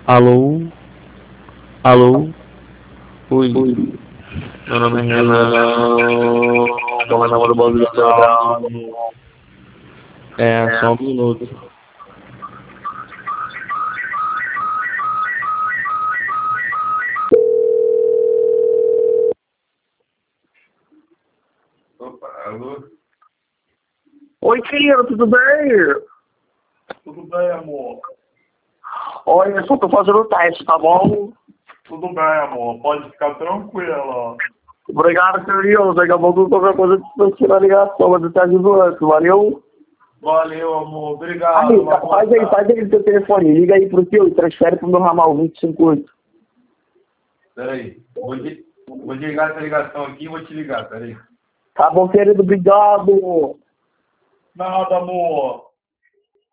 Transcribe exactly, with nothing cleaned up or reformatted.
Alô? Alô? Oi. Oi. Meu nome é Renan. Bola na mão do bagulho quebrado. É, só um minuto. Opa, alô? Oi, filho, tudo bem? Tudo bem, amor? Olha, eu só tô fazendo o teste, tá bom? Tudo bem, amor. Pode ficar tranquila. Obrigado, filho. Daqui a pouco qualquer coisa eu te tiro a ligação, mas eu te ajudo antes, valeu? Valeu, amor. Obrigado. Aí, Uma faz aí, boa faz aí o teu telefone. Liga aí pro teu e transfere pro meu ramal vinte e cinco oito. Peraí. Vou, de... vou desligar essa ligação aqui e vou te ligar. Peraí. Tá bom, querido? Obrigado. Nada, amor.